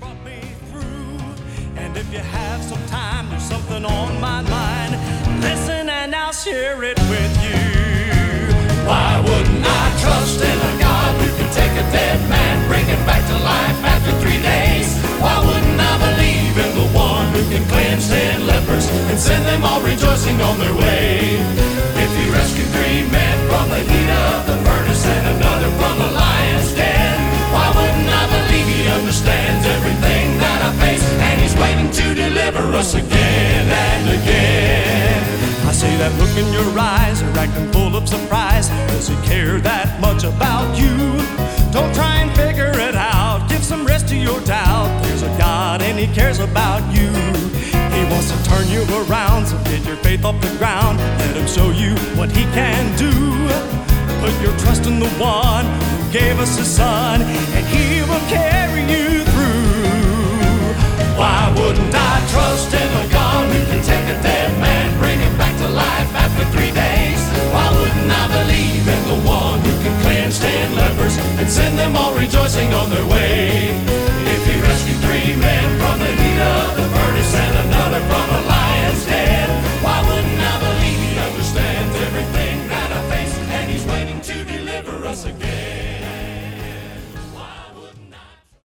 brought me through. And if you have some time, there's something on my mind. Listen and I'll share it with you. Why wouldn't I trust in a God who can take a dead man, bring him back to life after 3 days? Why wouldn't I believe in the one who can cleanse 10 lepers and send them all rejoicing on their way? If he rescued 3 men from the heat of the furnace and another from the lion's den, why wouldn't I believe he understands everything that I face, and he's waiting to deliver us again and again? I see that look in your eyes, you're acting full of surprise. Does he care that much about you? Don't try and figure it out, give some rest to your doubt. There's a God and he cares about you. He wants to turn you around, so get your faith off the ground. Let him show you what he can do. Put your trust in the one who gave us his son, and he will carry you through. Why wouldn't I trust in a God who can take a dead man, bring him back to life after 3 days? Why wouldn't I believe in the one who can cleanse 10 lepers and send them all rejoicing on their way?